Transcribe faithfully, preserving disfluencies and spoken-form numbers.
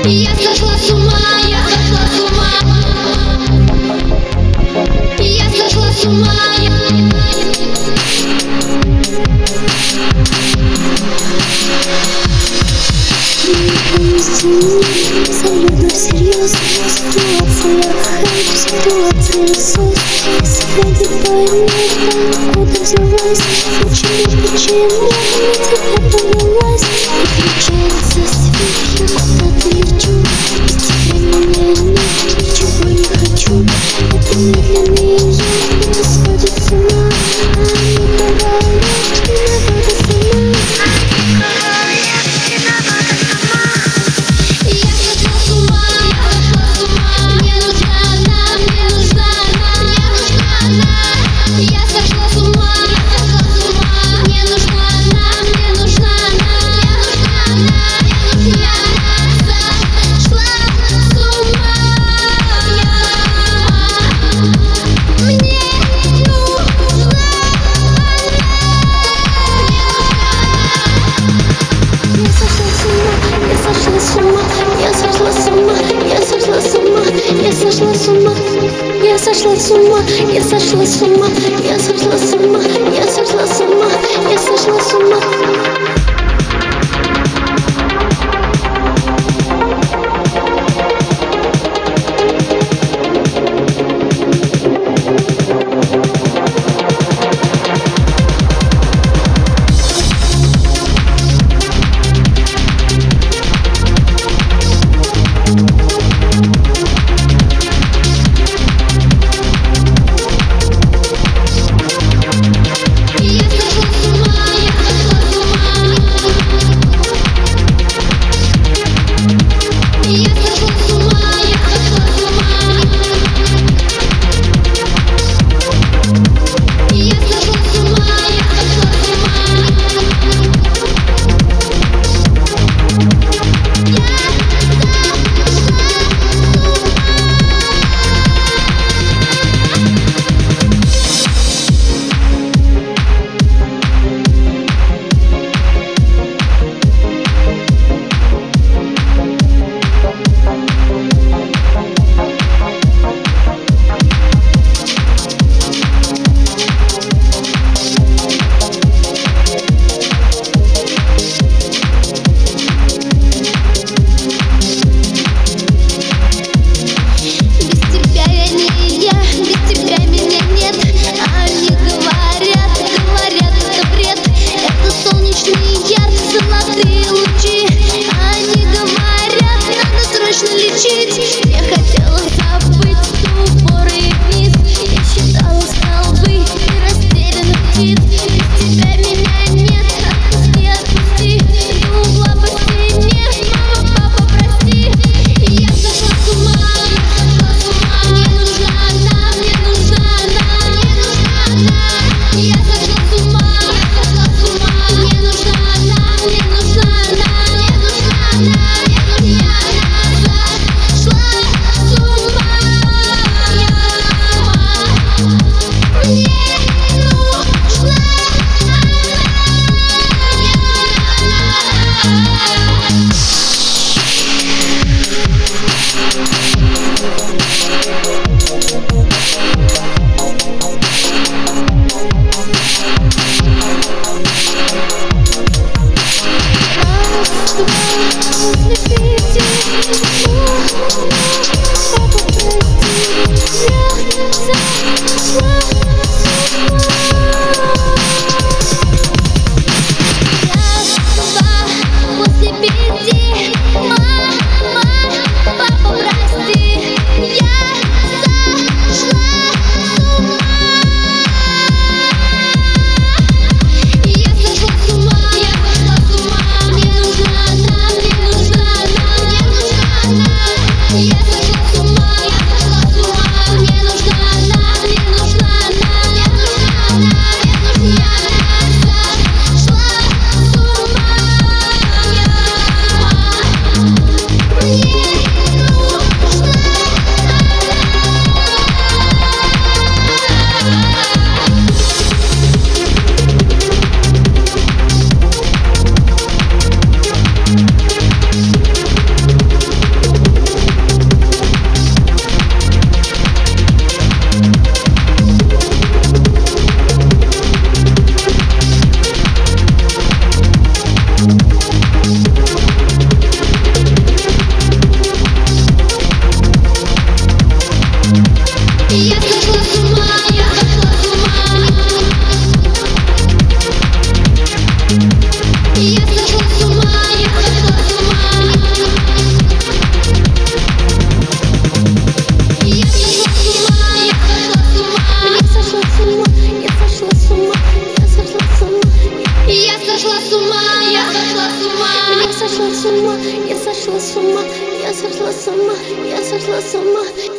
Я сошла с ума, я сошла с ума. Я сошла с ума. Абсолютно всерьез. Ситуация хайп, ситуация ссос. Если не понятно, откуда взялась, почему, почему на тебя повелась. Выключается свет, я куда-то лечу. Без тебя меня нет, ничего не хочу. Это медленный яд, не сходит с ума. А не бывает, виновата сама. Я сошла с ума, я сошла с ума, я сошла с ума, я сошла с ума, я сошла с ума. сошла с ума, я сошла с ума, я сошла с ума, я сошла с ума.